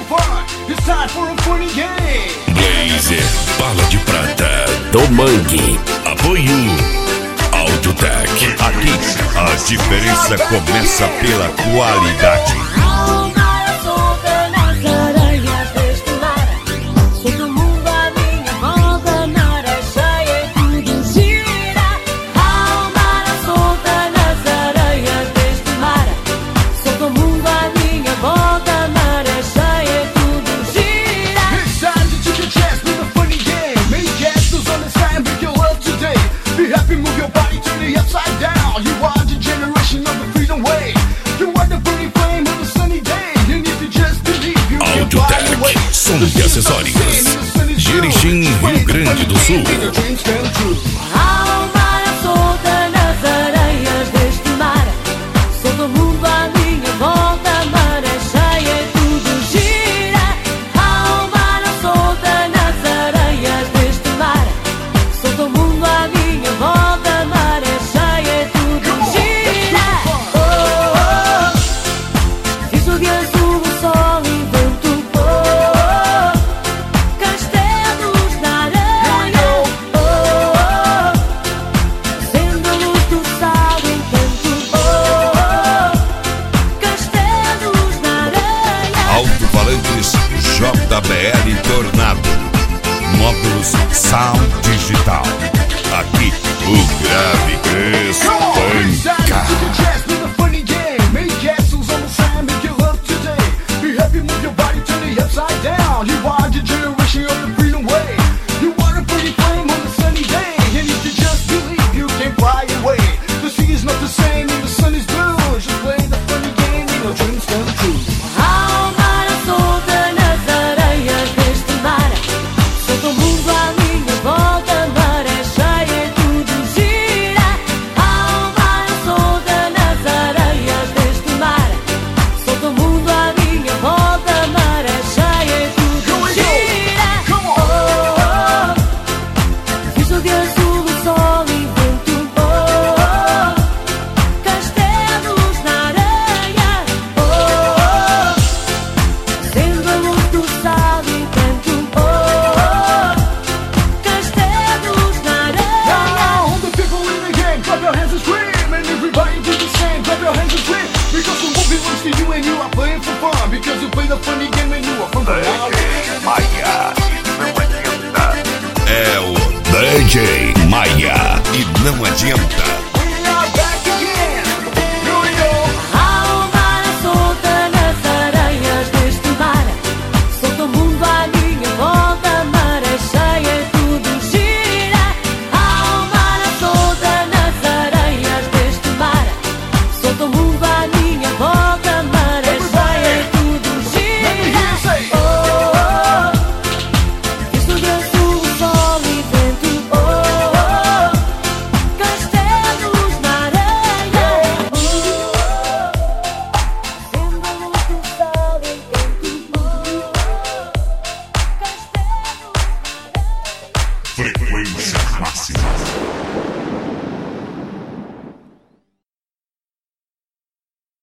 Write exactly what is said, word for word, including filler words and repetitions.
Blazer, bala de prata do Mangue. Apoio Audiotech. Aqui a diferença começa pela qualidade. Audiotech, som e acessórios. Jerichim, Rio Grande do Sul. Alto-falantes J B L Tornado. Módulos Sound Digital. Aqui o grave espanca. É o D J Maia e não adianta.